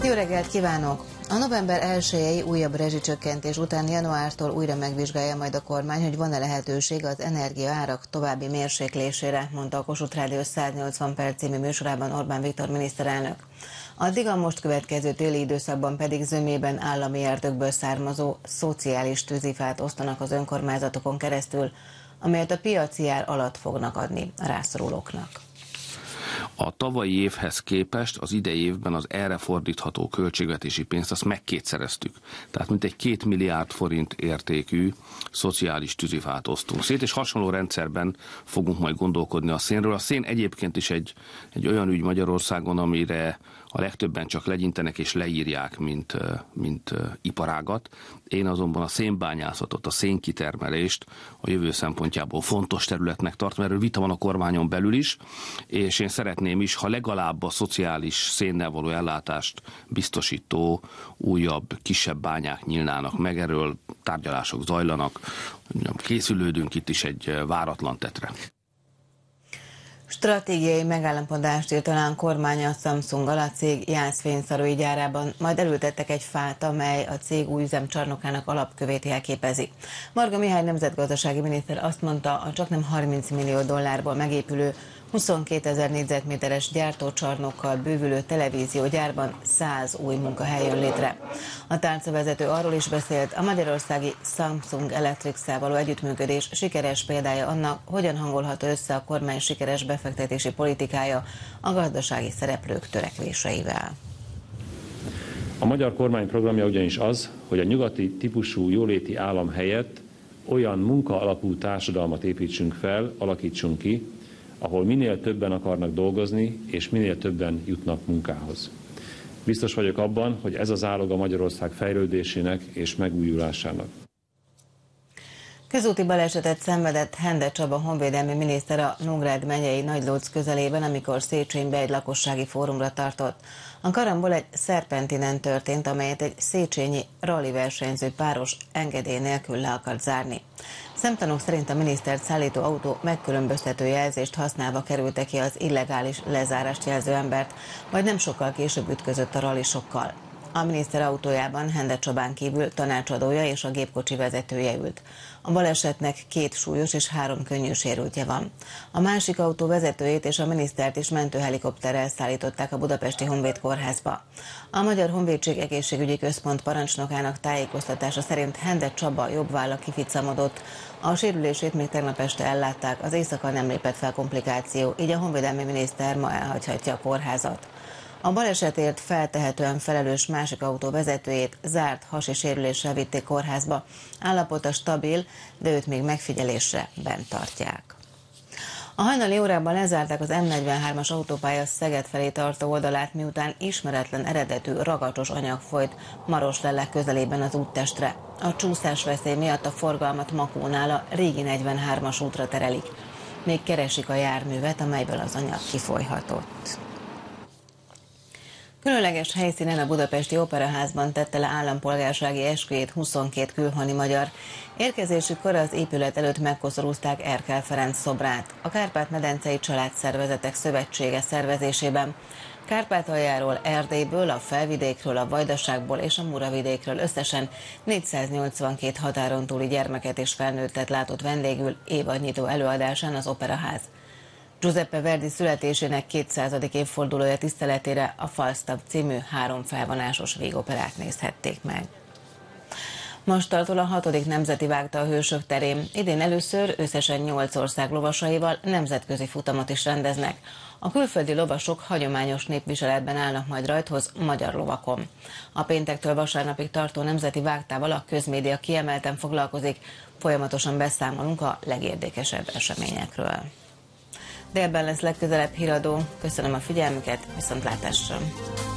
Jó reggelt kívánok! A november 1-i újabb rezsicsökkentés után januártól újra megvizsgálja majd a kormány, hogy van-e lehetőség az energiaárak további mérséklésére, mondta a Kossuth Rádió 180 perc című műsorában Orbán Viktor miniszterelnök. Addig a most következő téli időszakban pedig zömében állami erdőkből származó szociális tűzifát osztanak az önkormányzatokon keresztül, amelyet a piaci ár alatt fognak adni a rászorulóknak. A tavalyi évhez képest az idei évben az erre fordítható költségvetési pénzt azt megkétszereztük. Tehát mintegy 2 milliárd forint értékű szociális tűzifát osztunk szét, és hasonló rendszerben fogunk majd gondolkodni a szénről. A szén egyébként is egy olyan ügy Magyarországon, amire a legtöbben csak legyintenek és leírják, mint iparágat. Én azonban a szénbányászatot, a szénkitermelést a jövő szempontjából fontos területnek tartom. Erről vita van a kormányon belül is, és én szeretném is, ha legalább a szociális szénnel való ellátást biztosító újabb, kisebb bányák nyílnának meg. Erről tárgyalások zajlanak, készülődünk itt is egy váratlan tettre. Stratégiai megállapodást írt alá a kormány a Samsunggal a cég Jász-Fényszalói gyárában, majd elültettek egy fát, amely a cég új üzemcsarnokának alapkövét jelképezi. Marga Mihály nemzetgazdasági miniszter azt mondta, a csaknem 30 millió dollárból megépülő 22 000 négyzetméteres gyártócsarnokkal bővülő televíziógyárban 100 új munkahely jön létre. A tárcavezető arról is beszélt, a magyarországi Samsung Electrics-szel való együttműködés sikeres példája annak, hogyan hangolható össze a kormány sikeres befektetési politikája a gazdasági szereplők törekvéseivel. A magyar kormány programja ugyanis az, hogy a nyugati típusú jóléti állam helyett olyan munkaalapú társadalmat építsünk fel, alakítsunk ki, ahol minél többen akarnak dolgozni, és minél többen jutnak munkához. Biztos vagyok abban, hogy ez az áloga Magyarország fejlődésének és megújulásának. Közúti balesetet szenvedett Hende Csaba honvédelmi miniszter a Nógrád megyei Nagylóc közelében, amikor Széchenybe egy lakossági fórumra tartott. A karambol egy szerpentinen történt, amelyet egy széchenyi rali versenyző páros engedély nélkül le akart zárni. Szemtanúk szerint a minisztert szállító autó megkülönböztető jelzést használva kerülte ki az illegális lezárást jelző embert, majd nem sokkal később ütközött a ralisokkal. A miniszter autójában Hende Csabán kívül tanácsadója és a gépkocsi vezetője ült. A balesetnek 2 súlyos és 3 könnyű sérültje van. A másik autó vezetőjét és a minisztert is mentőhelikopterrel szállították a Budapesti Honvéd Kórházba. A Magyar Honvédség Egészségügyi Központ parancsnokának tájékoztatása szerint Hende Csaba jobb válla kificamodott. A sérülését még tegnap este ellátták, az éjszaka nem lépett fel komplikáció, így a honvédelmi miniszter ma elhagyhatja a kórházat. A balesetért feltehetően felelős másik autó vezetőjét zárt hasi sérüléssel vitték kórházba. Állapota stabil, de őt még megfigyelésre bent tartják. A hajnali órában lezárták az M43-as autópálya Szeged felé tartó oldalát, miután ismeretlen eredetű ragacsos anyag folyt Maroslellek közelében az úttestre. A csúszásveszély miatt a forgalmat Makónál a régi 43-as útra terelik. Még keresik a járművet, amelyből az anyag kifolyhatott. Különleges helyszínen a Budapesti Operaházban tette le állampolgársági esküjét 22 külhoni magyar. Érkezésükkor az épület előtt megkoszorúzták Erkel Ferenc szobrát. A Kárpát-medencei Családszervezetek Szövetsége szervezésében Kárpátaljáról, Erdélyből, a Felvidékről, a Vajdaságból és a Muravidékről összesen 482 határon túli gyermeket és felnőttet látott vendégül évadnyitó előadásán az Operaház. Giuseppe Verdi születésének 200. évfordulója tiszteletére a Falstaff című 3 felvonásos végoperát nézhették meg. Mostaltól a 6. nemzeti vágta a Hősök terén. Idén először összesen 8 ország lovasaival nemzetközi futamot is rendeznek. A külföldi lovasok hagyományos népviseletben állnak majd rajthoz magyar lovakon. A péntektől vasárnapig tartó nemzeti vágtával a közmédia kiemelten foglalkozik. Folyamatosan beszámolunk a legérdekesebb eseményekről. Délben lesz legközelebb híradó. Köszönöm a figyelmüket, viszontlátásra!